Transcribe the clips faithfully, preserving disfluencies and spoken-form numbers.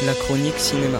La chronique cinéma.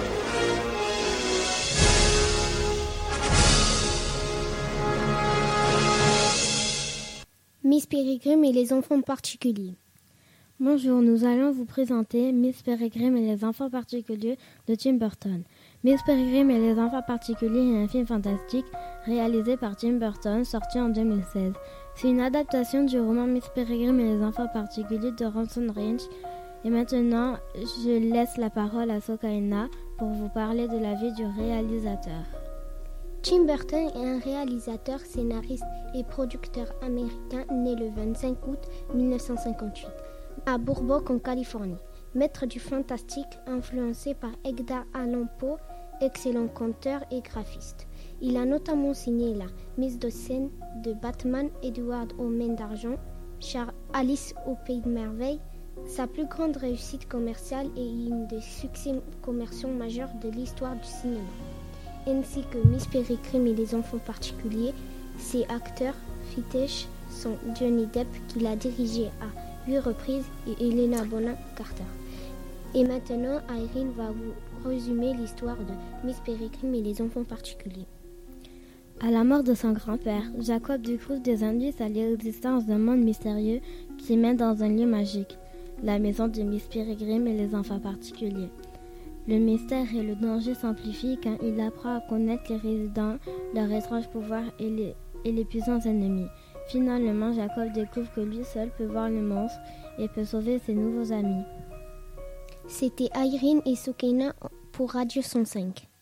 Miss Peregrine et les enfants particuliers. Bonjour, nous allons vous présenter Miss Peregrine et les enfants particuliers de Tim Burton. Miss Peregrine et les enfants particuliers est un film fantastique réalisé par Tim Burton, sorti en deux mille seize. C'est une adaptation du roman Miss Peregrine et les enfants particuliers de Ransom Range. Et maintenant, je laisse la parole à Sokaina pour vous parler de la vie du réalisateur. Tim Burton est un réalisateur, scénariste et producteur américain né le vingt-cinq août mille neuf cent cinquante-huit à Burbank en Californie. Maître du fantastique, influencé par Edgar Allan Poe, excellent conteur et graphiste. Il a notamment signé la mise de scène de Batman, Edward aux mains d'argent, Char Alice au pays de merveilles. Sa plus grande réussite commerciale est une des succès commerciaux majeurs de l'histoire du cinéma. Ainsi que Miss Peregrine et les enfants particuliers, ses acteurs fétiches sont Johnny Depp, qu'il a dirigé à huit reprises, et Helena Bonham Carter. Et maintenant, Irene va vous résumer l'histoire de Miss Peregrine et les enfants particuliers. À la mort de son grand-père, Jacob découvre des indices à l'existence d'un monde mystérieux qui mène dans un lieu magique, la maison de Miss Peregrine et les enfants particuliers. Le mystère et le danger s'amplifient quand il apprend à connaître les résidents, leurs étranges pouvoirs et les, et les puissants ennemis. Finalement, Jacob découvre que lui seul peut voir le monstre et peut sauver ses nouveaux amis. C'était Irene et Sokaina pour Radio cent cinq.